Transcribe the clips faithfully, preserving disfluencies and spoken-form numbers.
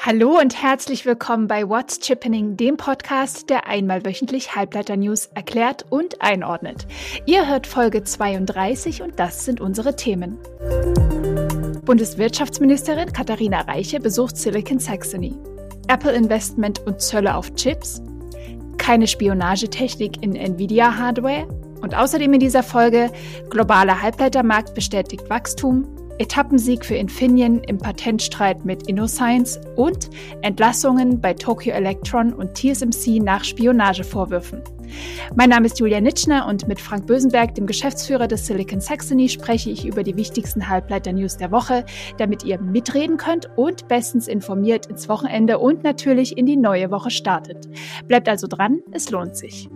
Hallo und herzlich willkommen bei What's Chippening, dem Podcast, der einmal wöchentlich Halbleiter-News erklärt und einordnet. Ihr hört Folge zweiunddreißig und das sind unsere Themen. Bundeswirtschaftsministerin Katharina Reiche besucht Silicon Saxony. Apple-Investment und Zölle auf Chips. Keine Spionagetechnik in Nvidia-Hardware. Und außerdem in dieser Folge globaler Halbleitermarkt bestätigt Wachstum. Etappensieg für Infineon im Patentstreit mit InnoScience und Entlassungen bei Tokyo Electron und T S M C nach Spionagevorwürfen. Mein Name ist Julia Nitschner und mit Frank Bösenberg, dem Geschäftsführer des Silicon Saxony, spreche ich über die wichtigsten Halbleiter-News der Woche, damit ihr mitreden könnt und bestens informiert ins Wochenende und natürlich in die neue Woche startet. Bleibt also dran, es lohnt sich.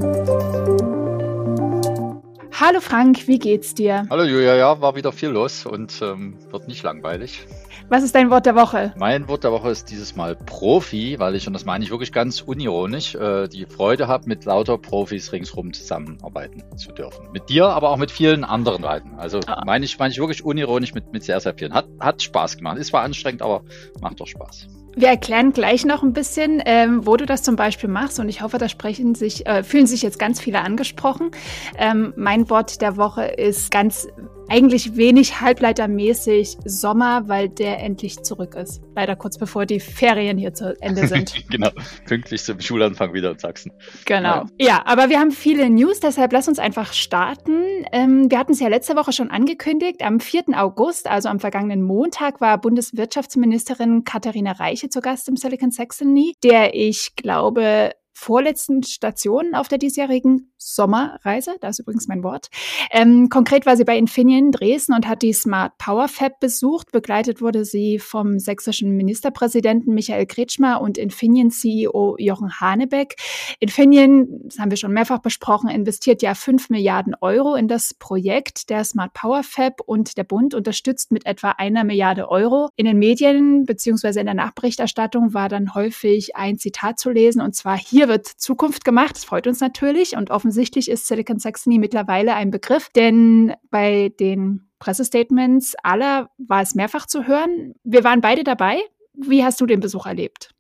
Hallo Frank, wie geht's dir? Hallo Julia, ja, war wieder viel los und ähm, wird nicht langweilig. Was ist dein Wort der Woche? Mein Wort der Woche ist dieses Mal Profi, weil ich, und das meine ich wirklich ganz unironisch, äh, die Freude habe, mit lauter Profis ringsherum zusammenarbeiten zu dürfen. Mit dir, aber auch mit vielen anderen Leuten. Also oh. meine ich, meine ich wirklich unironisch mit, mit sehr, sehr vielen. Hat, hat Spaß gemacht. Ist zwar anstrengend, aber macht doch Spaß. Wir erklären gleich noch ein bisschen, ähm, wo du das zum Beispiel machst. Und ich hoffe, da sprechen sich, äh, fühlen sich jetzt ganz viele angesprochen. Ähm, mein Wort der Woche ist ganz eigentlich wenig halbleitermäßig Sommer, weil der endlich zurück ist. Leider kurz bevor die Ferien hier zu Ende sind. Genau, pünktlich zum Schulanfang wieder in Sachsen. Genau. Ja. ja, aber wir haben viele News, deshalb lass uns einfach starten. Ähm, wir hatten es ja letzte Woche schon angekündigt. Am vierten August, also am vergangenen Montag, war Bundeswirtschaftsministerin Katharina Reiche zu Gast im Silicon Saxony, der ich glaube vorletzten Station auf der diesjährigen Sommerreise, das ist übrigens mein Wort. Ähm, konkret war sie bei Infineon in Dresden und hat die Smart Power Fab besucht. Begleitet wurde sie vom sächsischen Ministerpräsidenten Michael Kretschmer und Infineon C E O Jochen Hanebeck. Infineon, das haben wir schon mehrfach besprochen, investiert ja fünf Milliarden Euro in das Projekt der Smart Power Fab und der Bund unterstützt mit etwa einer Milliarde Euro. In den Medien bzw. in der Nachberichterstattung war dann häufig ein Zitat zu lesen, und zwar: Hier wird Zukunft gemacht. Das freut uns natürlich und offensichtlich ist Silicon Saxony mittlerweile ein Begriff, denn bei den Pressestatements aller war es mehrfach zu hören. Wir waren beide dabei. Wie hast du den Besuch erlebt?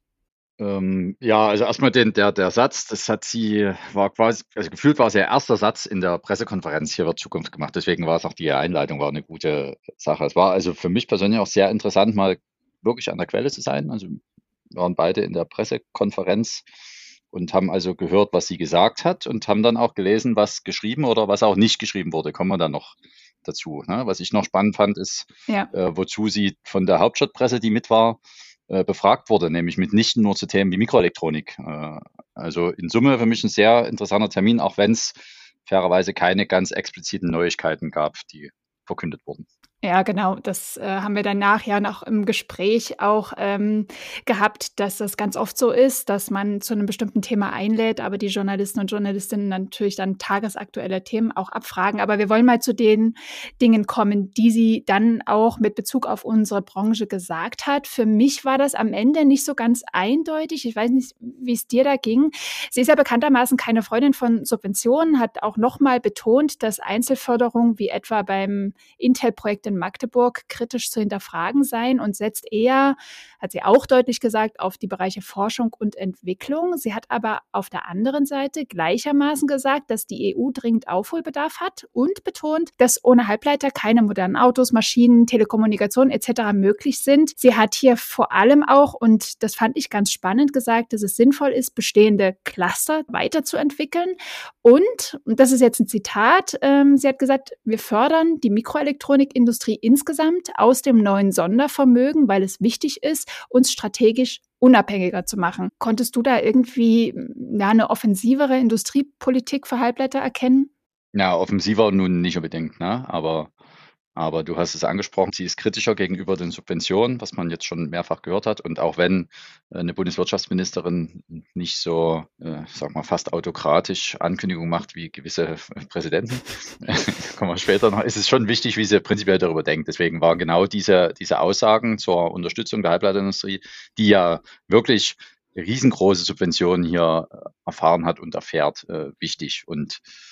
Ähm, ja, also erstmal den, der, der Satz, das hat sie, war quasi, also gefühlt war es ihr erster Satz in der Pressekonferenz, hier wird Zukunft gemacht. Deswegen war es auch, die Einleitung war eine gute Sache. Es war also für mich persönlich auch sehr interessant, mal wirklich an der Quelle zu sein. Also wir waren beide in der Pressekonferenz und haben also gehört, was sie gesagt hat und haben dann auch gelesen, was geschrieben oder was auch nicht geschrieben wurde. Kommen wir dann noch dazu. Ne? Was ich noch spannend fand, ist, ja. äh, wozu sie von der Hauptstadtpresse, die mit war, äh, befragt wurde, nämlich mitnichten nur zu Themen wie Mikroelektronik. Äh, also in Summe für mich ein sehr interessanter Termin, auch wenn es fairerweise keine ganz expliziten Neuigkeiten gab, die verkündet wurden. Ja, genau. Das äh, haben wir danach ja noch im Gespräch auch ähm, gehabt, dass das ganz oft so ist, dass man zu einem bestimmten Thema einlädt, aber die Journalisten und Journalistinnen natürlich dann tagesaktuelle Themen auch abfragen. Aber wir wollen mal zu den Dingen kommen, die sie dann auch mit Bezug auf unsere Branche gesagt hat. Für mich war das am Ende nicht so ganz eindeutig. Ich weiß nicht, wie es dir da ging. Sie ist ja bekanntermaßen keine Freundin von Subventionen, hat auch nochmal betont, dass Einzelförderung wie etwa beim Intel-Projekt in Magdeburg kritisch zu hinterfragen sein und setzt eher, hat sie auch deutlich gesagt, auf die Bereiche Forschung und Entwicklung. Sie hat aber auf der anderen Seite gleichermaßen gesagt, dass die E U dringend Aufholbedarf hat und betont, dass ohne Halbleiter keine modernen Autos, Maschinen, Telekommunikation et cetera möglich sind. Sie hat hier vor allem auch, und das fand ich ganz spannend, gesagt, dass es sinnvoll ist, bestehende Cluster weiterzuentwickeln. Und, und das ist jetzt ein Zitat, ähm, sie hat gesagt, wir fördern die Mikroelektronikindustrie insgesamt aus dem neuen Sondervermögen, weil es wichtig ist, uns strategisch unabhängiger zu machen. Konntest du da irgendwie ja, eine offensivere Industriepolitik für Halbleiter erkennen? Ja, offensiver nun nicht unbedingt, ne? Aber Aber du hast es angesprochen, sie ist kritischer gegenüber den Subventionen, was man jetzt schon mehrfach gehört hat. Und auch wenn äh, eine Bundeswirtschaftsministerin nicht so, äh, sag mal, fast autokratisch Ankündigungen macht wie gewisse Präsidenten, kommen wir später noch, ist es schon wichtig, wie sie prinzipiell darüber denkt. Deswegen waren genau diese, diese Aussagen zur Unterstützung der Halbleiterindustrie, die ja wirklich riesengroße Subventionen hier erfahren hat und erfährt, äh, wichtig. Und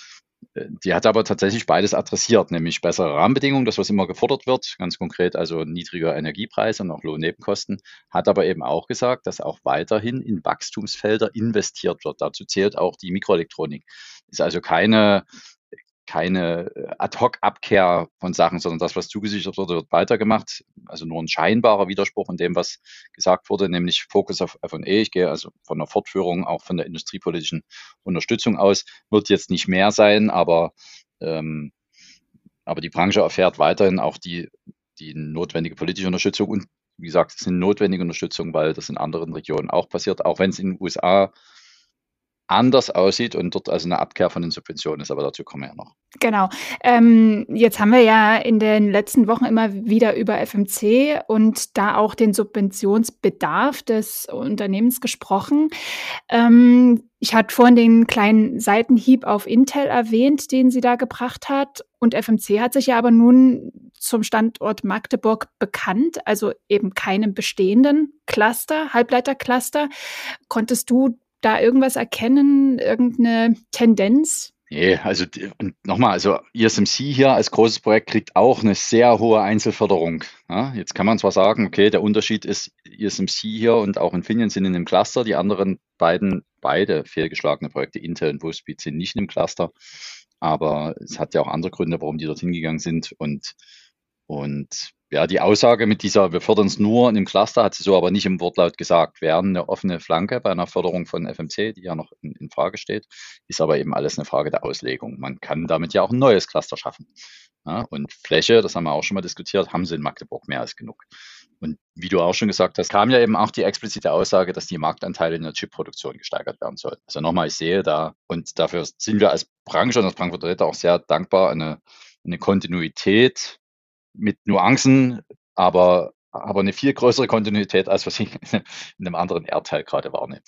Die hat aber tatsächlich beides adressiert, nämlich bessere Rahmenbedingungen, das was immer gefordert wird, ganz konkret also niedriger Energiepreis und auch Lohnnebenkosten, hat aber eben auch gesagt, dass auch weiterhin in Wachstumsfelder investiert wird. Dazu zählt auch die Mikroelektronik. Ist also keine keine äh, Ad-hoc-Abkehr von Sachen, sondern das, was zugesichert wurde, wird weitergemacht. Also nur ein scheinbarer Widerspruch in dem, was gesagt wurde, nämlich Fokus auf F und E. Ich gehe also von der Fortführung, auch von der industriepolitischen Unterstützung aus, wird jetzt nicht mehr sein, aber, ähm, aber die Branche erfährt weiterhin auch die, die notwendige politische Unterstützung und wie gesagt, es ist eine notwendige Unterstützung, weil das in anderen Regionen auch passiert, auch wenn es in den U S A anders aussieht und dort also eine Abkehr von den Subventionen ist, aber dazu kommen wir ja noch. Genau. Ähm, jetzt haben wir ja in den letzten Wochen immer wieder über F M C und da auch den Subventionsbedarf des Unternehmens gesprochen. Ähm, ich hatte vorhin den kleinen Seitenhieb auf Intel erwähnt, den sie da gebracht hat. Und F M C hat sich ja aber nun zum Standort Magdeburg bekannt, also eben keinem bestehenden Cluster, Halbleitercluster. Konntest du da irgendwas erkennen, irgendeine Tendenz? Nee, also und nochmal, also I S M C hier als großes Projekt kriegt auch eine sehr hohe Einzelförderung. Ja, jetzt kann man zwar sagen, okay, der Unterschied ist, I S M C hier und auch Infineon sind in dem Cluster, die anderen beiden, beide fehlgeschlagene Projekte, Intel und Wolfspeed, sind nicht in dem Cluster, aber es hat ja auch andere Gründe, warum die dorthin gegangen sind und und ja, die Aussage mit dieser, wir fördern es nur in dem Cluster, hat sie so aber nicht im Wortlaut gesagt, wäre eine offene Flanke bei einer Förderung von F M C, die ja noch in, in Frage steht, ist aber eben alles eine Frage der Auslegung. Man kann damit ja auch ein neues Cluster schaffen. Ja, und Fläche, das haben wir auch schon mal diskutiert, haben sie in Magdeburg mehr als genug. Und wie du auch schon gesagt hast, kam ja eben auch die explizite Aussage, dass die Marktanteile in der Chipproduktion gesteigert werden sollen. Also nochmal, ich sehe da, und dafür sind wir als Branche und als Frankfurter Räte auch sehr dankbar, eine, eine Kontinuität mit Nuancen, aber, aber eine viel größere Kontinuität, als was ich in einem anderen Erdteil gerade wahrnehme.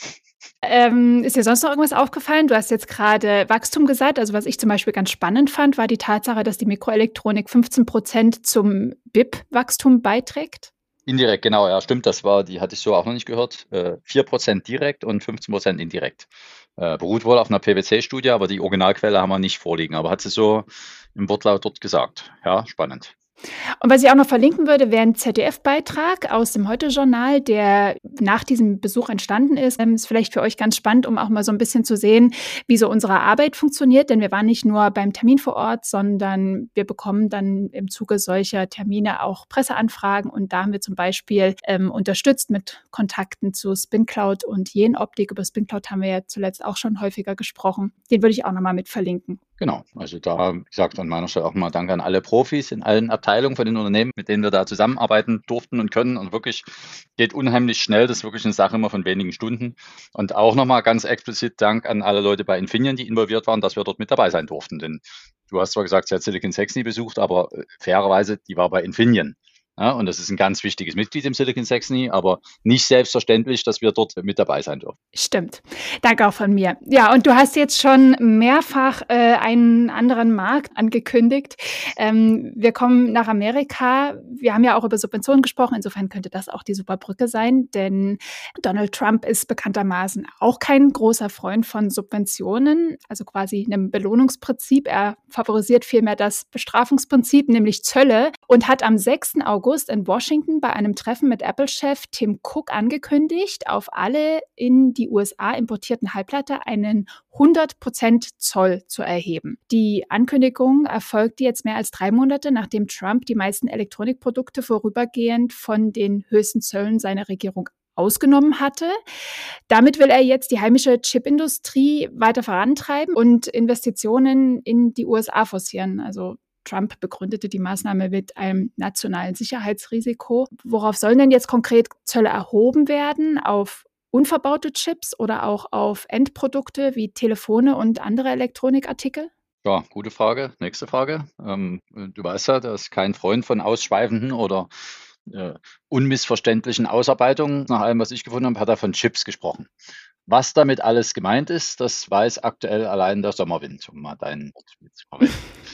Ähm, ist dir sonst noch irgendwas aufgefallen? Du hast jetzt gerade Wachstum gesagt. Also was ich zum Beispiel ganz spannend fand, war die Tatsache, dass die Mikroelektronik fünfzehn Prozent zum B I P-Wachstum beiträgt. Indirekt, genau, ja, stimmt, das war, die hatte ich so auch noch nicht gehört. Äh, vier Prozent direkt und fünfzehn Prozent indirekt. Äh, beruht wohl auf einer P W C-Studie, aber die Originalquelle haben wir nicht vorliegen. Aber hat sie so im Wortlaut dort gesagt. Ja, spannend. Und was ich auch noch verlinken würde, wäre ein Z D F-Beitrag aus dem Heute-Journal, der nach diesem Besuch entstanden ist. Ähm, ist vielleicht für euch ganz spannend, um auch mal so ein bisschen zu sehen, wie so unsere Arbeit funktioniert. Denn wir waren nicht nur beim Termin vor Ort, sondern wir bekommen dann im Zuge solcher Termine auch Presseanfragen. Und da haben wir zum Beispiel ähm, unterstützt mit Kontakten zu SpinCloud und Jenoptik. Über SpinCloud haben wir ja zuletzt auch schon häufiger gesprochen. Den würde ich auch nochmal mit verlinken. Genau, also da, wie gesagt, an meiner Stelle auch mal Danke an alle Profis in allen Abteilungen von den Unternehmen, mit denen wir da zusammenarbeiten durften und können. Und wirklich geht unheimlich schnell, das ist wirklich eine Sache immer von wenigen Stunden. Und auch nochmal ganz explizit Dank an alle Leute bei Infineon, die involviert waren, dass wir dort mit dabei sein durften. Denn du hast zwar gesagt, sie hat Silicon Saxony besucht, aber äh, fairerweise, die war bei Infineon. Ja, und das ist ein ganz wichtiges Mitglied im Silicon Saxony, aber nicht selbstverständlich, dass wir dort mit dabei sein dürfen. Stimmt. Danke auch von mir. Ja, und du hast jetzt schon mehrfach äh, einen anderen Markt angekündigt. Ähm, wir kommen nach Amerika. Wir haben ja auch über Subventionen gesprochen. Insofern könnte das auch die Superbrücke sein, denn Donald Trump ist bekanntermaßen auch kein großer Freund von Subventionen, also quasi einem Belohnungsprinzip. Er favorisiert vielmehr das Bestrafungsprinzip, nämlich Zölle, und hat am sechsten August in Washington bei einem Treffen mit Apple-Chef Tim Cook angekündigt, auf alle in die U S A importierten Halbleiter einen hundert Prozent Zoll zu erheben. Die Ankündigung erfolgte jetzt mehr als drei Monate, nachdem Trump die meisten Elektronikprodukte vorübergehend von den höchsten Zöllen seiner Regierung ausgenommen hatte. Damit will er jetzt die heimische Chipindustrie weiter vorantreiben und Investitionen in die U S A forcieren. Also Trump begründete die Maßnahme mit einem nationalen Sicherheitsrisiko. Worauf sollen denn jetzt konkret Zölle erhoben werden? Auf unverbaute Chips oder auch auf Endprodukte wie Telefone und andere Elektronikartikel? Ja, gute Frage. Nächste Frage. Ähm, du weißt ja, das ist kein Freund von ausschweifenden oder äh, unmissverständlichen Ausarbeitungen. Nach allem, was ich gefunden habe, hat er von Chips gesprochen. Was damit alles gemeint ist, das weiß aktuell allein der Sommerwind, um mal deinen Wort zu verwenden.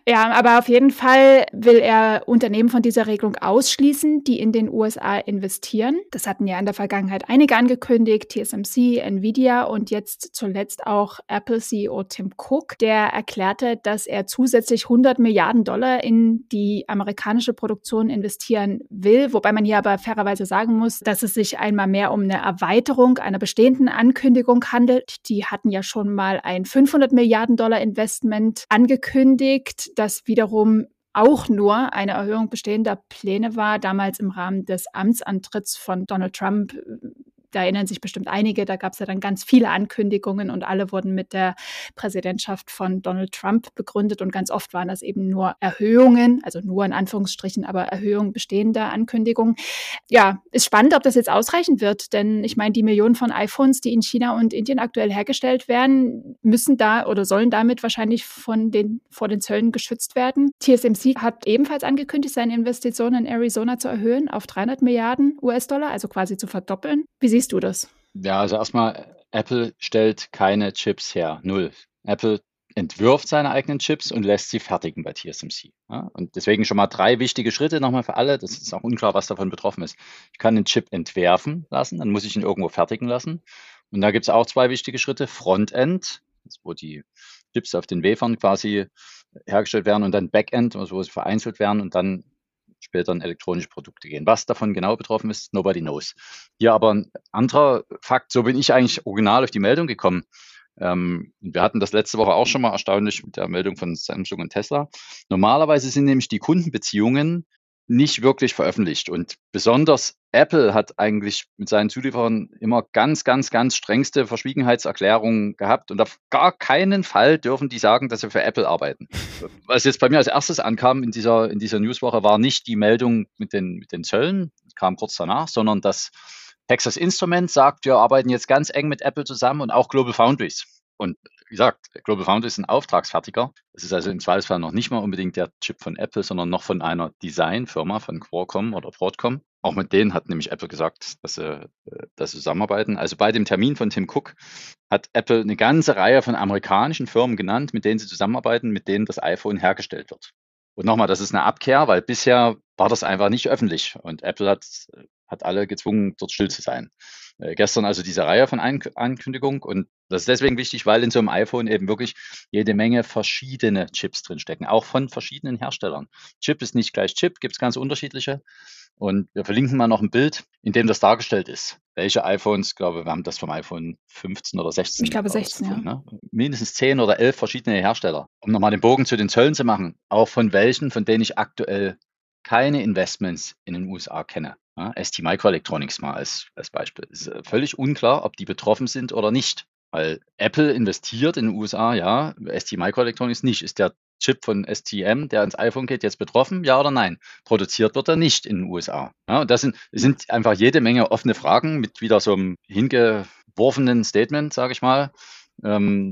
Ja, aber auf jeden Fall will er Unternehmen von dieser Regelung ausschließen, die in den U S A investieren. Das hatten ja in der Vergangenheit einige angekündigt, T S M C, Nvidia und jetzt zuletzt auch Apple-C E O Tim Cook, der erklärte, dass er zusätzlich hundert Milliarden Dollar in die amerikanische Produktion investieren will, wobei man hier aber fairerweise sagen muss, dass es sich einmal mehr um eine Erweiterung einer bestehenden Ankündigung handelt. Die hatten ja schon mal ein fünfhundert Milliarden Dollar Investment angekündigt, das wiederum auch nur eine Erhöhung bestehender Pläne war, damals im Rahmen des Amtsantritts von Donald Trump. Da erinnern sich bestimmt einige, da gab es ja dann ganz viele Ankündigungen und alle wurden mit der Präsidentschaft von Donald Trump begründet und ganz oft waren das eben nur Erhöhungen, also nur in Anführungsstrichen, aber Erhöhungen bestehender Ankündigungen. Ja, ist spannend, ob das jetzt ausreichen wird, denn ich meine, die Millionen von iPhones, die in China und Indien aktuell hergestellt werden, müssen da oder sollen damit wahrscheinlich von den, vor den Zöllen geschützt werden. T S M C hat ebenfalls angekündigt, seine Investitionen in Arizona zu erhöhen auf dreihundert Milliarden U S-Dollar, also quasi zu verdoppeln. Wie siehst du das? Ja, also erstmal, Apple stellt keine Chips her, null. Apple entwirft seine eigenen Chips und lässt sie fertigen bei T S M C. Ja, und deswegen schon mal drei wichtige Schritte nochmal für alle. Das ist auch unklar, was davon betroffen ist. Ich kann den Chip entwerfen lassen, dann muss ich ihn irgendwo fertigen lassen. Und da gibt es auch zwei wichtige Schritte. Frontend, wo die Chips auf den Wafern quasi hergestellt werden, und dann Backend, also wo sie vereinzelt werden und dann später in elektronische Produkte gehen. Was davon genau betroffen ist, nobody knows. Hier aber ein anderer Fakt, so bin ich eigentlich original auf die Meldung gekommen. Ähm, wir hatten das letzte Woche auch schon mal erstaunlich mit der Meldung von Samsung und Tesla. Normalerweise sind nämlich die Kundenbeziehungen nicht wirklich veröffentlicht. Und besonders Apple hat eigentlich mit seinen Zulieferern immer ganz, ganz, ganz strengste Verschwiegenheitserklärungen gehabt. Und auf gar keinen Fall dürfen die sagen, dass sie für Apple arbeiten. Was jetzt bei mir als erstes ankam in dieser, in dieser Newswoche, war nicht die Meldung mit den, mit den Zöllen, kam kurz danach, sondern dass Texas Instruments sagt, wir arbeiten jetzt ganz eng mit Apple zusammen und auch Global Foundries. Und wie gesagt, Global Foundries ist ein Auftragsfertiger. Das ist also im Zweifelsfall noch nicht mal unbedingt der Chip von Apple, sondern noch von einer Designfirma von Qualcomm oder Broadcom. Auch mit denen hat nämlich Apple gesagt, dass sie, dass sie zusammenarbeiten. Also bei dem Termin von Tim Cook hat Apple eine ganze Reihe von amerikanischen Firmen genannt, mit denen sie zusammenarbeiten, mit denen das iPhone hergestellt wird. Und nochmal, das ist eine Abkehr, weil bisher war das einfach nicht öffentlich und Apple hat, hat alle gezwungen, dort still zu sein. Äh, gestern also diese Reihe von An- Ankündigungen, und das ist deswegen wichtig, weil in so einem iPhone eben wirklich jede Menge verschiedene Chips drinstecken, auch von verschiedenen Herstellern. Chip ist nicht gleich Chip, gibt es ganz unterschiedliche. Und wir verlinken mal noch ein Bild, in dem das dargestellt ist. Welche iPhones, glaube wir haben das vom iPhone fünfzehn oder sechzehn. Ich glaube sechzehn, ja. Ne? Mindestens zehn oder elf verschiedene Hersteller. Um nochmal den Bogen zu den Zöllen zu machen, auch von welchen, von denen ich aktuell keine Investments in den U S A kenne. Ja, S T Microelectronics mal als, als Beispiel. Es ist völlig unklar, ob die betroffen sind oder nicht. Weil Apple investiert in den U S A, ja, S T Microelectronics nicht. Ist der Chip von S T M, der ins iPhone geht, jetzt betroffen? Ja oder nein? Produziert wird er nicht in den U S A. Ja, und das sind, sind einfach jede Menge offene Fragen mit wieder so einem hingeworfenen Statement, sage ich mal. Ähm,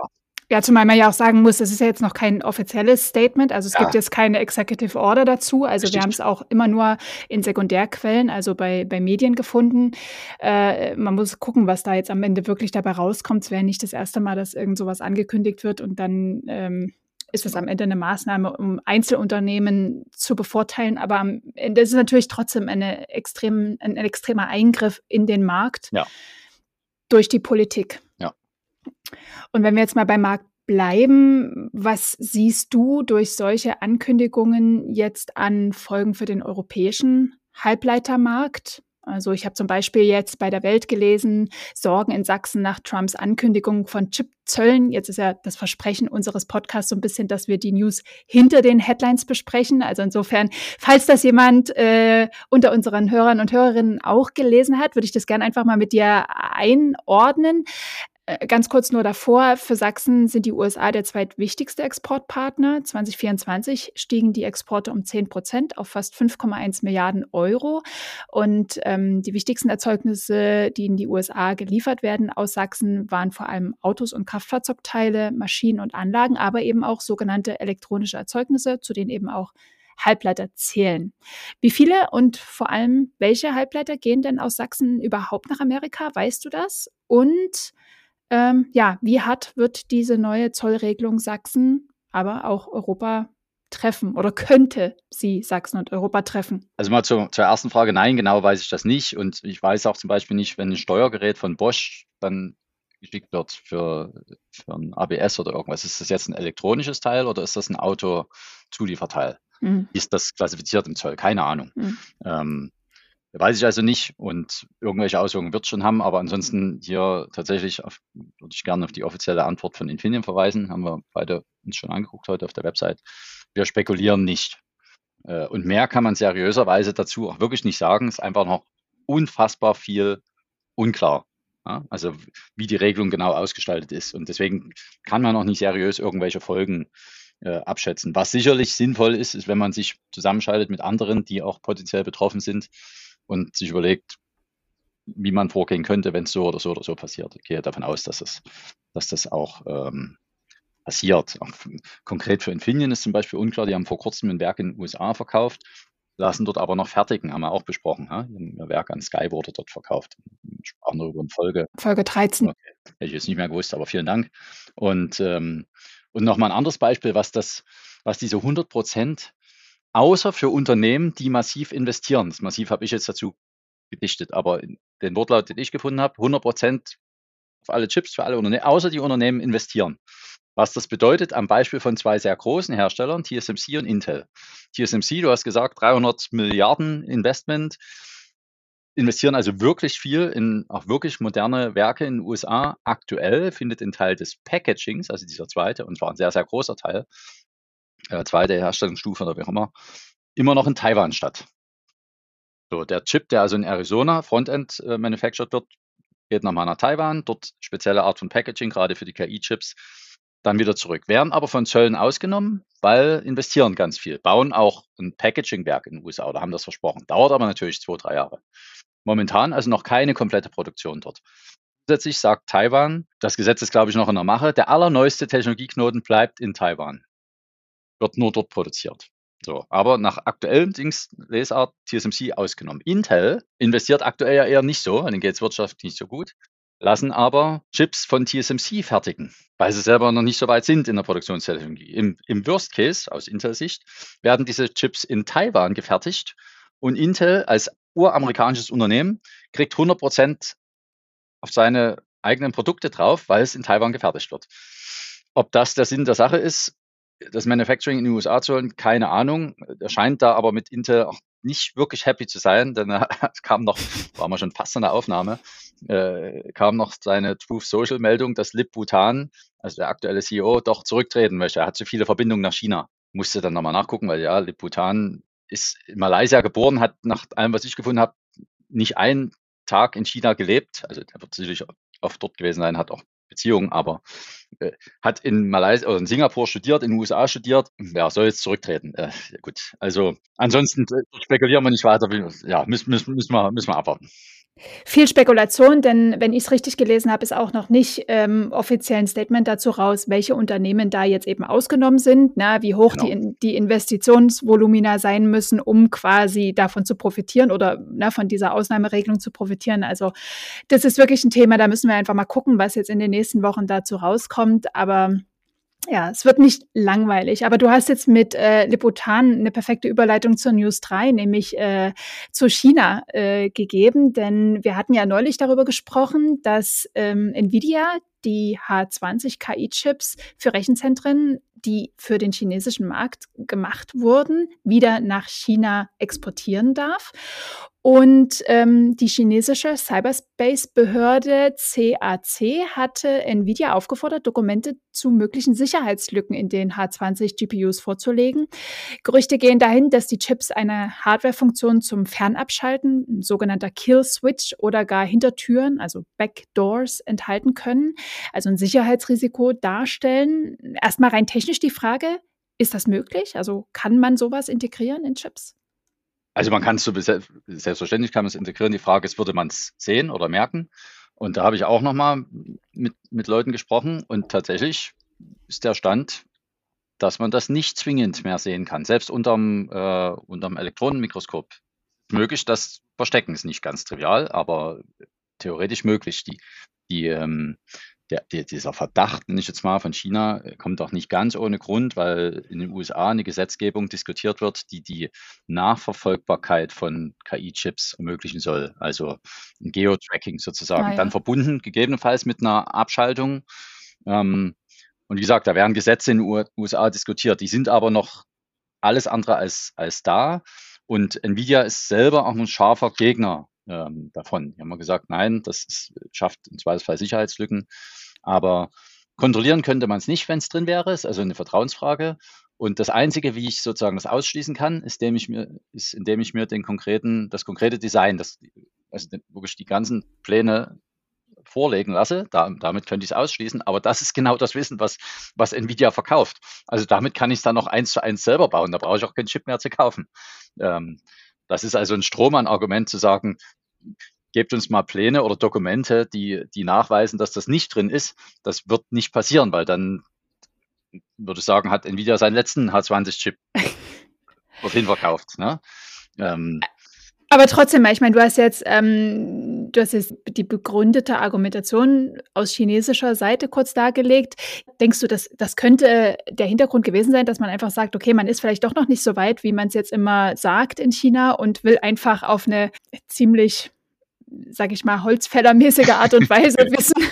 Ja, zumal man ja auch sagen muss, es ist ja jetzt noch kein offizielles Statement, also es Ja. gibt jetzt keine Executive Order dazu, also Richtig. wir haben es auch immer nur in Sekundärquellen, also bei, bei Medien gefunden. Äh, man muss gucken, was da jetzt am Ende wirklich dabei rauskommt. Es wäre nicht das erste Mal, dass irgend sowas angekündigt wird und dann ähm, ist es am Ende eine Maßnahme, um Einzelunternehmen zu bevorteilen, aber am Ende ist es natürlich trotzdem eine extrem, ein, ein extremer Eingriff in den Markt Ja. durch die Politik. Ja. Und wenn wir jetzt mal beim Markt bleiben, was siehst du durch solche Ankündigungen jetzt an Folgen für den europäischen Halbleitermarkt? Also ich habe zum Beispiel jetzt bei der Welt gelesen, Sorgen in Sachsen nach Trumps Ankündigung von Chipzöllen. Jetzt ist ja das Versprechen unseres Podcasts so ein bisschen, dass wir die News hinter den Headlines besprechen. Also insofern, falls das jemand äh, unter unseren Hörern und Hörerinnen auch gelesen hat, würde ich das gerne einfach mal mit dir einordnen. Ganz kurz nur davor, für Sachsen sind die U S A der zweitwichtigste Exportpartner. zwanzig vierundzwanzig stiegen die Exporte um zehn Prozent auf fast fünf Komma eins Milliarden Euro. Und ähm, die wichtigsten Erzeugnisse, die in die U S A geliefert werden aus Sachsen, waren vor allem Autos und Kraftfahrzeugteile, Maschinen und Anlagen, aber eben auch sogenannte elektronische Erzeugnisse, zu denen eben auch Halbleiter zählen. Wie viele und vor allem welche Halbleiter gehen denn aus Sachsen überhaupt nach Amerika? Weißt du das? Und Ähm, ja, wie hart wird diese neue Zollregelung Sachsen, aber auch Europa treffen oder könnte sie Sachsen und Europa treffen? Also mal zur, zur ersten Frage, nein, genau weiß ich das nicht. Und ich weiß auch zum Beispiel nicht, wenn ein Steuergerät von Bosch dann geschickt wird für, für ein A B S oder irgendwas. Ist das jetzt ein elektronisches Teil oder ist das ein Autozulieferteil? Mhm. Wie ist das klassifiziert im Zoll? Keine Ahnung. Mhm. Ähm, weiß ich also nicht und irgendwelche Auswirkungen wird es schon haben, aber ansonsten hier tatsächlich auf, würde ich gerne auf die offizielle Antwort von Infineon verweisen. Haben wir beide uns schon angeguckt heute auf der Website. Wir spekulieren nicht. Äh, und mehr kann man seriöserweise dazu auch wirklich nicht sagen. Es ist einfach noch unfassbar viel unklar. Ja? Also wie die Regelung genau ausgestaltet ist. Und deswegen kann man auch nicht seriös irgendwelche Folgen äh, abschätzen. Was sicherlich sinnvoll ist, ist, wenn man sich zusammenschaltet mit anderen, die auch potenziell betroffen sind und sich überlegt, wie man vorgehen könnte, wenn es so oder so oder so passiert. Ich gehe davon aus, dass, es, dass das auch ähm, passiert. Auch konkret für Infineon ist zum Beispiel unklar, die haben vor kurzem ein Werk in den U S A verkauft, lassen dort aber noch fertigen, haben wir auch besprochen. Ja? Ein Werk an Sky wurde dort verkauft. Wir sprachen darüber in Folge. Folge dreizehn. Okay. Hätte ich jetzt nicht mehr gewusst, aber vielen Dank. Und, ähm, und nochmal ein anderes Beispiel, was, das, was diese hundert Prozent außer für Unternehmen, die massiv investieren. Das massiv habe ich jetzt dazu gedichtet, aber den Wortlaut, den ich gefunden habe, hundert Prozent auf alle Chips, für alle Unternehmen, außer die Unternehmen investieren. Was das bedeutet, am Beispiel von zwei sehr großen Herstellern, T S M C und Intel. T S M C, du hast gesagt, dreihundert Milliarden Investment, investieren also wirklich viel in auch wirklich moderne Werke in den U S A. Aktuell findet ein Teil des Packagings, also dieser zweite, und zwar ein sehr, sehr großer Teil, äh, zweite Herstellungsstufe oder wie auch immer, immer noch in Taiwan statt. So, der Chip, der also in Arizona Frontend äh, manufactured wird, geht nochmal nach Taiwan, dort spezielle Art von Packaging, gerade für die K I-Chips, dann wieder zurück. Werden aber von Zöllen ausgenommen, weil investieren ganz viel, bauen auch ein Packaging-Werk in den U S A oder haben das versprochen. Dauert aber natürlich zwei, drei Jahre. Momentan also noch keine komplette Produktion dort. Zusätzlich sagt Taiwan, das Gesetz ist, glaube ich, noch in der Mache, der allerneueste Technologieknoten bleibt in Taiwan. Wird nur dort produziert. So, aber nach aktuellem Dings, Lesart, T S M C ausgenommen. Intel investiert aktuell ja eher nicht so, denen geht es wirtschaftlich nicht so gut, lassen aber Chips von T S M C fertigen, weil sie selber noch nicht so weit sind in der Produktionstechnologie. Im, im Worst Case, aus Intel-Sicht, werden diese Chips in Taiwan gefertigt und Intel als uramerikanisches Unternehmen kriegt hundert Prozent auf seine eigenen Produkte drauf, weil es in Taiwan gefertigt wird. Ob das der Sinn der Sache ist, das Manufacturing in den U S A zu holen, keine Ahnung. Er scheint da aber mit Intel auch nicht wirklich happy zu sein, denn er kam noch, waren wir schon fast an der Aufnahme, äh, kam noch seine Truth Social Meldung, dass Lip Bhutan, also der aktuelle C E O, doch zurücktreten möchte. Er hat zu viele Verbindungen nach China. Musste dann nochmal nachgucken, weil ja, Lip Bhutan ist in Malaysia geboren, hat nach allem, was ich gefunden habe, nicht einen Tag in China gelebt. Also er wird sicherlich oft dort gewesen sein, hat auch Beziehungen, aber äh, hat in Malaysia oder in Singapur studiert, in den U S A studiert. Wer soll jetzt zurücktreten? Äh, ja gut, also ansonsten äh, spekulieren wir nicht weiter. Ja, müssen, müssen, müssen, wir, müssen wir abwarten. Viel Spekulation, denn wenn ich es richtig gelesen habe, ist auch noch nicht ähm, offiziell ein Statement dazu raus, welche Unternehmen da jetzt eben ausgenommen sind, na, wie hoch Genau. die, die Investitionsvolumina sein müssen, um quasi davon zu profitieren oder na, von dieser Ausnahmeregelung zu profitieren. Also das ist wirklich ein Thema, da müssen wir einfach mal gucken, was jetzt in den nächsten Wochen dazu rauskommt. Aber ja, es wird nicht langweilig, aber du hast jetzt mit äh, Lip Bhutan eine perfekte Überleitung zur News drei, nämlich äh, zu China äh, gegeben, denn wir hatten ja neulich darüber gesprochen, dass ähm, Nvidia die H zwanzig K I-Chips für Rechenzentren, die für den chinesischen Markt gemacht wurden, wieder nach China exportieren darf. Und ähm, die chinesische Cyberspace-Behörde C A C hatte Nvidia aufgefordert, Dokumente zu möglichen Sicherheitslücken in den H zwanzig G P Us vorzulegen. Gerüchte gehen dahin, dass die Chips eine Hardware-Funktion zum Fernabschalten, ein sogenannter Kill-Switch oder gar Hintertüren, also Backdoors, enthalten können, also ein Sicherheitsrisiko darstellen. Erstmal rein technisch die Frage, ist das möglich? Also kann man sowas integrieren in Chips? Also man kann es so, selbstverständlich kann man es integrieren. Die Frage ist, würde man es sehen oder merken? Und da habe ich auch nochmal mit, mit Leuten gesprochen und tatsächlich ist der Stand, dass man das nicht zwingend mehr sehen kann. Selbst unterm, äh, unterm Elektronenmikroskop möglich. Das Verstecken ist nicht ganz trivial, aber theoretisch möglich. Die, die, ähm, der, der, dieser Verdacht, nenne ich jetzt mal, von China, kommt auch nicht ganz ohne Grund, weil in den U S A eine Gesetzgebung diskutiert wird, die die Nachverfolgbarkeit von K I-Chips ermöglichen soll. Also ein Geo-Tracking sozusagen. Ah, Dann ja. verbunden gegebenenfalls mit einer Abschaltung. Ähm, und wie gesagt, da werden Gesetze in den U S A diskutiert. Die sind aber noch alles andere als, als da. Und Nvidia ist selber auch ein scharfer Gegner ähm, davon. Die haben gesagt, nein, das ist, schafft im Zweifelsfall Sicherheitslücken. Aber kontrollieren könnte man es nicht, wenn es drin wäre. Ist also eine Vertrauensfrage. Und das Einzige, wie ich sozusagen das ausschließen kann, ist, indem ich mir, ist, indem ich mir den konkreten, das konkrete Design, das, also wirklich die ganzen Pläne vorlegen lasse. Da, damit könnte ich es ausschließen. Aber das ist genau das Wissen, was, was Nvidia verkauft. Also damit kann ich es dann noch eins zu eins selber bauen. Da brauche ich auch keinen Chip mehr zu kaufen. Ähm, das ist also ein Strohmann-Argument zu sagen, gebt uns mal Pläne oder Dokumente, die, die nachweisen, dass das nicht drin ist. Das wird nicht passieren, weil dann würde ich sagen, hat Nvidia seinen letzten H zwanzig Chip dorthin verkauft. Ne? Ähm, Aber trotzdem, ich meine, du hast jetzt, ähm, du hast jetzt die begründete Argumentation aus chinesischer Seite kurz dargelegt. Denkst du, dass das könnte der Hintergrund gewesen sein, dass man einfach sagt, okay, man ist vielleicht doch noch nicht so weit, wie man es jetzt immer sagt in China und will einfach auf eine ziemlich, sag ich mal, holzfällermäßige Art und Weise wissen,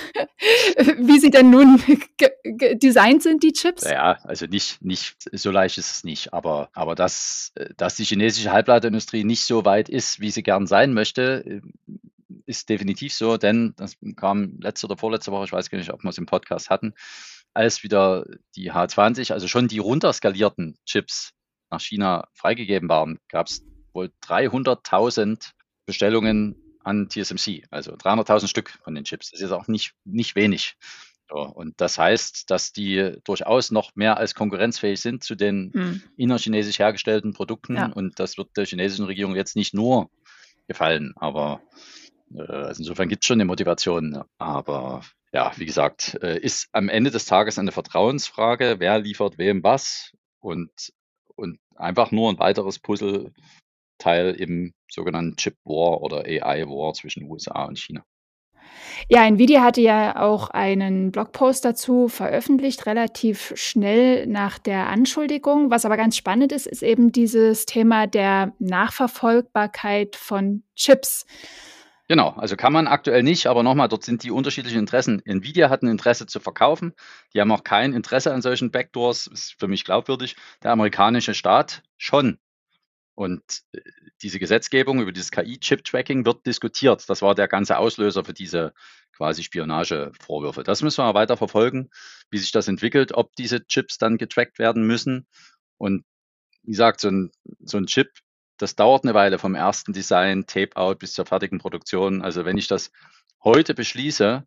wie sie denn nun designt sind, die Chips? Ja, also nicht, nicht so leicht ist es nicht, aber, aber dass, dass die chinesische Halbleiterindustrie nicht so weit ist, wie sie gern sein möchte, ist definitiv so, denn das kam letzte oder vorletzte Woche, ich weiß gar nicht, ob wir es im Podcast hatten, als wieder die H zwanzig, also schon die runterskalierten Chips nach China freigegeben waren, gab es wohl dreihunderttausend Bestellungen an T S M C, also dreihunderttausend Stück von den Chips. Das ist auch nicht, nicht wenig. So, und das heißt, dass die durchaus noch mehr als konkurrenzfähig sind zu den hm. innerchinesisch hergestellten Produkten. Ja. Und das wird der chinesischen Regierung jetzt nicht nur gefallen, aber äh, also insofern gibt es schon eine Motivation. Aber ja, wie gesagt, äh, ist am Ende des Tages eine Vertrauensfrage, wer liefert wem was und, und einfach nur ein weiteres Puzzleteil im sogenannten Chip War oder A I War zwischen U S A und China. Ja, Nvidia hatte ja auch einen Blogpost dazu veröffentlicht, relativ schnell nach der Anschuldigung. Was aber ganz spannend ist, ist eben dieses Thema der Nachverfolgbarkeit von Chips. Genau, also kann man aktuell nicht, aber nochmal, dort sind die unterschiedlichen Interessen. Nvidia hat ein Interesse zu verkaufen, die haben auch kein Interesse an solchen Backdoors, ist für mich glaubwürdig. Der amerikanische Staat schon. Und diese Gesetzgebung über dieses K I-Chip-Tracking wird diskutiert. Das war der ganze Auslöser für diese quasi Spionagevorwürfe. Das müssen wir weiter verfolgen, wie sich das entwickelt, ob diese Chips dann getrackt werden müssen. Und wie gesagt, so ein, so ein Chip, das dauert eine Weile vom ersten Design, Tape-out bis zur fertigen Produktion. Also wenn ich das heute beschließe,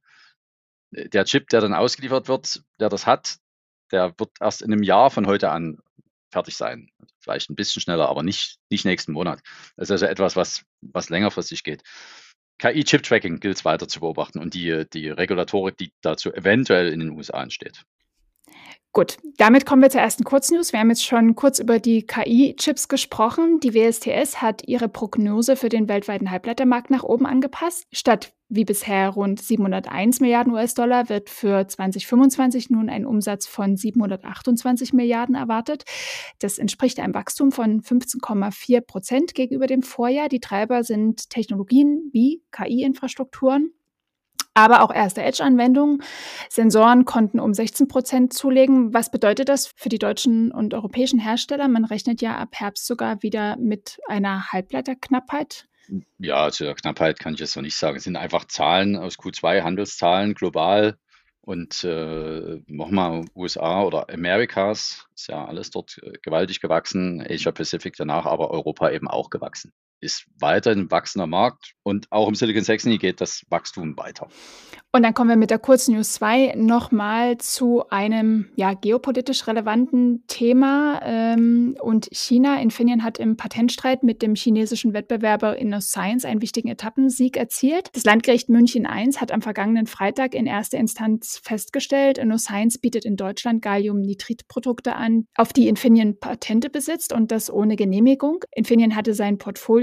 der Chip, der dann ausgeliefert wird, der das hat, der wird erst in einem Jahr von heute an fertig sein. Vielleicht ein bisschen schneller, aber nicht, nicht nächsten Monat. Das ist also etwas, was, was längerfristig geht. K I-Chip-Tracking gilt es weiter zu beobachten und die, die Regulatorik, die dazu eventuell in den U S A entsteht. Gut, damit kommen wir zur ersten Kurznews. Wir haben jetzt schon kurz über die K I-Chips gesprochen. Die W S T S hat ihre Prognose für den weltweiten Halbleitermarkt nach oben angepasst. Statt wie bisher rund siebenhunderteins Milliarden U S-Dollar wird für zwanzig fünfundzwanzig nun ein Umsatz von siebenhundertachtundzwanzig Milliarden erwartet. Das entspricht einem Wachstum von fünfzehn Komma vier Prozent gegenüber dem Vorjahr. Die Treiber sind Technologien wie K I-Infrastrukturen, aber auch erste Edge-Anwendungen. Sensoren konnten um sechzehn Prozent zulegen. Was bedeutet das für die deutschen und europäischen Hersteller? Man rechnet ja ab Herbst sogar wieder mit einer Halbleiterknappheit. Ja, zu der Knappheit kann ich jetzt noch nicht sagen. Es sind einfach Zahlen aus Q zwei, Handelszahlen global. Und äh, nochmal U S A oder Americas, ist ja alles dort äh, gewaltig gewachsen. Asia Pacific danach, aber Europa eben auch gewachsen. Ist weiterhin ein wachsender Markt und auch im Silicon Saxony geht das Wachstum weiter. Und dann kommen wir mit der Kurznews zwei nochmal zu einem ja, geopolitisch relevanten Thema. Ähm, und China, Infineon hat im Patentstreit mit dem chinesischen Wettbewerber InnoScience einen wichtigen Etappensieg erzielt. Das Landgericht München eins hat am vergangenen Freitag in erster Instanz festgestellt, InnoScience bietet in Deutschland Galliumnitrid-Produkte an, auf die Infineon Patente besitzt und das ohne Genehmigung. Infineon hatte sein Portfolio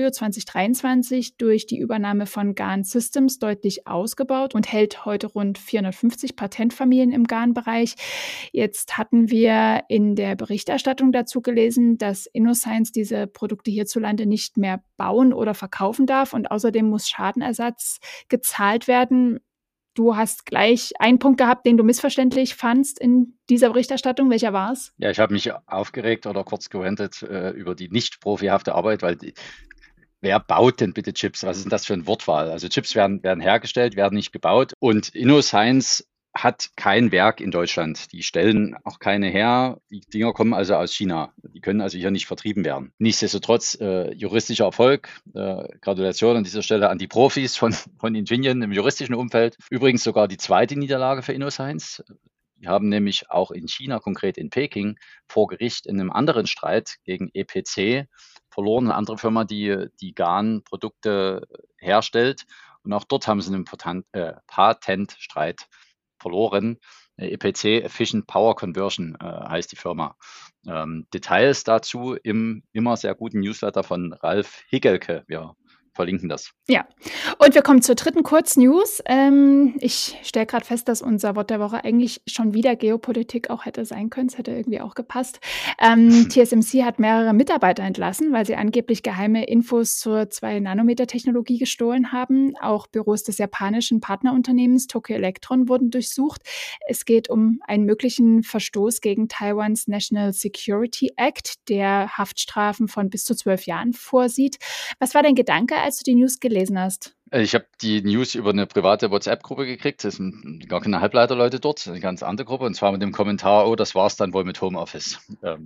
Portfolio zwanzig dreiundzwanzig durch die Übernahme von GaN Systems deutlich ausgebaut und hält heute rund vierhundertfünfzig Patentfamilien im GaN-Bereich. Jetzt hatten wir in der Berichterstattung dazu gelesen, dass InnoScience diese Produkte hierzulande nicht mehr bauen oder verkaufen darf und außerdem muss Schadenersatz gezahlt werden. Du hast gleich einen Punkt gehabt, den du missverständlich fandst in dieser Berichterstattung. Welcher war es? Ja, ich habe mich aufgeregt oder kurz gewendet äh, über die nicht profihafte Arbeit, weil die, wer baut denn bitte Chips? Was ist denn das für eine Wortwahl? Also Chips werden, werden hergestellt, werden nicht gebaut und InnoScience hat kein Werk in Deutschland. Die stellen auch keine her. Die Dinger kommen also aus China. Die können also hier nicht vertrieben werden. Nichtsdestotrotz äh, juristischer Erfolg. Äh, Gratulation an dieser Stelle an die Profis von, von Infineon im juristischen Umfeld. Übrigens sogar die zweite Niederlage für InnoScience. Die haben nämlich auch in China, konkret in Peking, vor Gericht in einem anderen Streit gegen E P C verloren. Eine andere Firma, die die GaN-Produkte herstellt. Und auch dort haben sie einen Patent, äh, Patentstreit verloren. E P C, Efficient Power Conversion äh, heißt die Firma. Ähm, Details dazu im immer sehr guten Newsletter von Ralf Higgelke. Wir verlinken das. Ja, und wir kommen zur dritten Kurznews. Ähm, ich stelle gerade fest, dass unser Wort der Woche eigentlich schon wieder Geopolitik auch hätte sein können. Es hätte irgendwie auch gepasst. Ähm, T S M C hat mehrere Mitarbeiter entlassen, weil sie angeblich geheime Infos zur zwei Nanometer Technologie gestohlen haben. Auch Büros des japanischen Partnerunternehmens Tokyo Electron wurden durchsucht. Es geht um einen möglichen Verstoß gegen Taiwans National Security Act, der Haftstrafen von bis zu zwölf Jahren vorsieht. Was war dein Gedanke, als du die News gelesen hast? Ich habe die News über eine private WhatsApp-Gruppe gekriegt. Das sind gar keine Halbleiterleute dort, eine ganz andere Gruppe. Und zwar mit dem Kommentar, oh, das war's dann wohl mit Homeoffice. Ähm,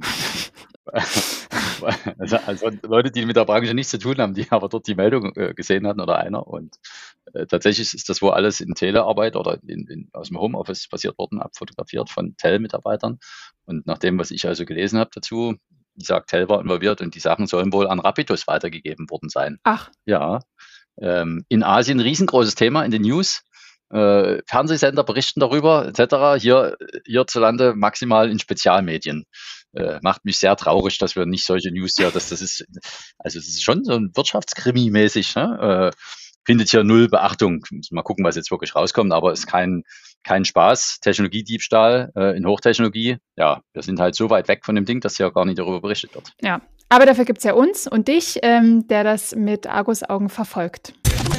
also, also Leute, die mit der Branche nichts zu tun haben, die aber dort die Meldung äh, gesehen hatten oder einer. Und äh, tatsächlich ist das wohl alles in Telearbeit oder in, in, aus dem Homeoffice passiert worden, abfotografiert von Tel-Mitarbeitern. Und nach dem, was ich also gelesen habe dazu, wie gesagt, Tel war involviert und die Sachen sollen wohl an Rapidus weitergegeben worden sein. Ach. Ja. Ähm, in Asien riesengroßes Thema in den News. Äh, Fernsehsender berichten darüber, et cetera. Hier hierzulande maximal in Spezialmedien. Äh, macht mich sehr traurig, dass wir nicht solche News hier, dass das ist, also es ist schon so ein Wirtschaftskrimi-mäßig, ne? Äh, findet hier null Beachtung. Mal gucken, was jetzt wirklich rauskommt, aber es ist kein, kein Spaß. Technologiediebstahl äh, in Hochtechnologie. Ja, wir sind halt so weit weg von dem Ding, dass hier gar nicht darüber berichtet wird. Ja, aber dafür gibt es ja uns und dich, ähm, der das mit Argusaugen verfolgt.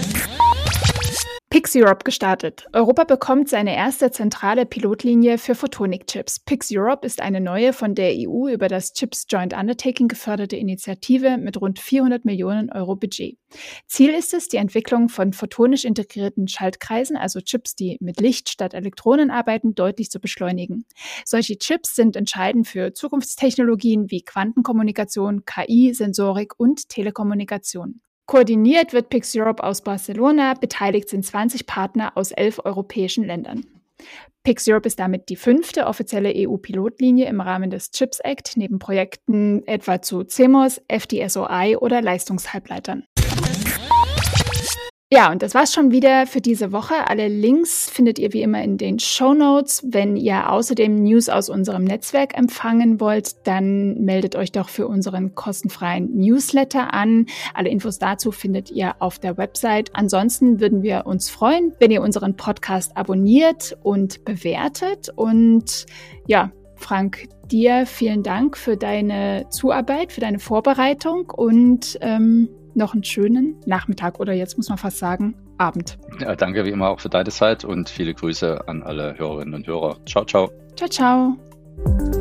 Pix Europe gestartet. Europa bekommt seine erste zentrale Pilotlinie für Photonic-Chips. Pix Europe ist eine neue, von der E U über das Chips Joint Undertaking geförderte Initiative mit rund vierhundert Millionen Euro Budget. Ziel ist es, die Entwicklung von photonisch integrierten Schaltkreisen, also Chips, die mit Licht statt Elektronen arbeiten, deutlich zu beschleunigen. Solche Chips sind entscheidend für Zukunftstechnologien wie Quantenkommunikation, K I, Sensorik und Telekommunikation. Koordiniert wird Pix Europe aus Barcelona, beteiligt sind zwanzig Partner aus elf europäischen Ländern. Pix Europe ist damit die fünfte offizielle E U-Pilotlinie im Rahmen des CHIPS Act, neben Projekten etwa zu C M O S, F D S O I oder Leistungshalbleitern. Ja, und das war's schon wieder für diese Woche. Alle Links findet ihr wie immer in den Shownotes. Wenn ihr außerdem News aus unserem Netzwerk empfangen wollt, dann meldet euch doch für unseren kostenfreien Newsletter an. Alle Infos dazu findet ihr auf der Website. Ansonsten würden wir uns freuen, wenn ihr unseren Podcast abonniert und bewertet. Und ja, Frank, dir vielen Dank für deine Zuarbeit, für deine Vorbereitung und ähm, noch einen schönen Nachmittag oder jetzt muss man fast sagen, Abend. Ja, danke wie immer auch für deine Zeit und viele Grüße an alle Hörerinnen und Hörer. Ciao, ciao. Ciao, ciao.